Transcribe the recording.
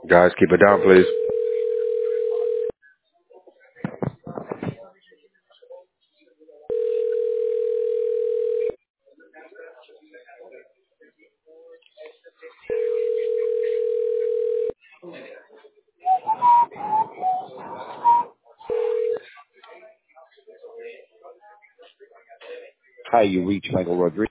Guys, keep it down, please. Hi, you reach Michael Rodriguez.